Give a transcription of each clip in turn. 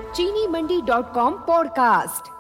चीनीमंडी.com podcast.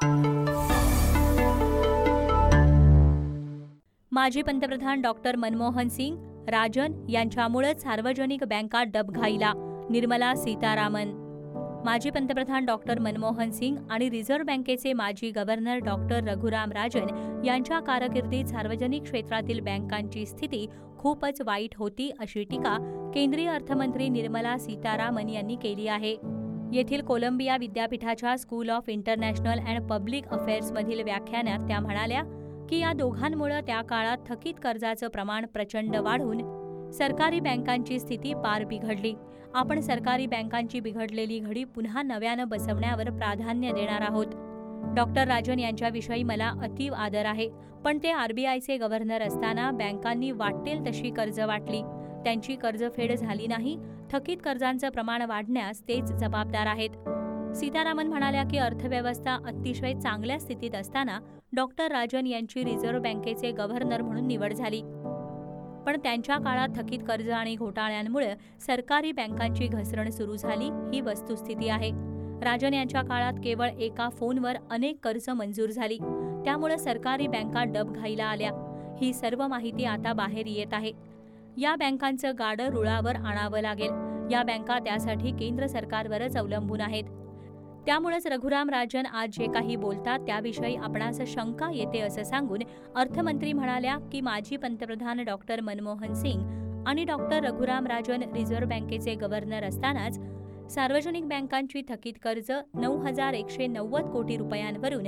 माजी पंतप्रधान doctor Manmohan Singh, Rajan यांच्यामुळेच सार्वजनिक बँका डबघाईला, निर्मला सीतारामन। माजी पंतप्रधान डॉक्टर मनमोहन सिंग आणि रिझर्व्ह बँकेचे माजी गव्हर्नर डॉक्टर रघुराम राजन यांच्या कारकिर्दीत सार्वजनिक क्षेत्रातील बँकांची स्थिती खूपच वाईट होती, अशी टीका केंद्रीय अर्थमंत्री निर्मला सीतारामन यांनी केली आहे। येथील कोलंबिया विद्यापीठाच्या school of international and public अफेअर्समधील व्याख्यानात त्या म्हणाल्या की या दोघांमुळे त्या काळात थकीत कर्जाचं प्रमाण प्रचंड वाढून सरकारी बँकांची स्थिती पार बिघडली। आपण सरकारी बँकांची बिघडलेली घडी पुन्हा नव्यानं बसवण्यावर प्राधान्य देणार आहोत। डॉक्टर राजन यांच्याविषयी मला अतीव आदर आहे, पण ते आरबीआयचे गव्हर्नर असताना बँकांनी वाटेल तशी कर्ज वाटली, त्यांची कर्जफेड झाली नाही, थकीत कर्जांचं प्रमाण वाढण्यास तेच जबाबदार आहेत। सीतारामन म्हणाल्या की अर्थव्यवस्था अतिशय चांगल्या स्थितीत असताना डॉक्टर राजन यांची रिझर्व्ह बँकेचे गव्हर्नर म्हणून निवड झाली, पण त्यांच्या काळात थकीत कर्ज आणि घोटाळ्यांमुळे सरकारी बँकांची घसरण सुरू झाली, ही वस्तुस्थिती आहे। राजन यांच्या काळात केवळ एका फोनवर अनेक कर्ज मंजूर झाली, त्यामुळे सरकारी बँका डबघाईला आल्या। ही सर्व माहिती आता बाहेर येत आहे। या बँकांचं गाडं रुळावर आणावं लागेल। या बँका त्यासाठी केंद्र सरकारवरच अवलंबून आहेत। त्यामुळेच रघुराम राजन आज जे काही बोलतात त्याविषयी आपणास शंका येते, असं सांगून अर्थमंत्री म्हणाल्या की माजी पंतप्रधान डॉक्टर मनमोहन सिंग आणि डॉक्टर रघुराम राजन रिझर्व्ह बँकेचे गव्हर्नर असतानाच सार्वजनिक बँकांची थकीत कर्ज 9,190 कोटी रुपयांवरून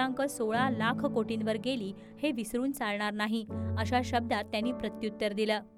2.16 लाख कोटींवर गेली, हे विसरून चालणार नाही, अशा शब्दात त्यांनी प्रत्युत्तर दिलं।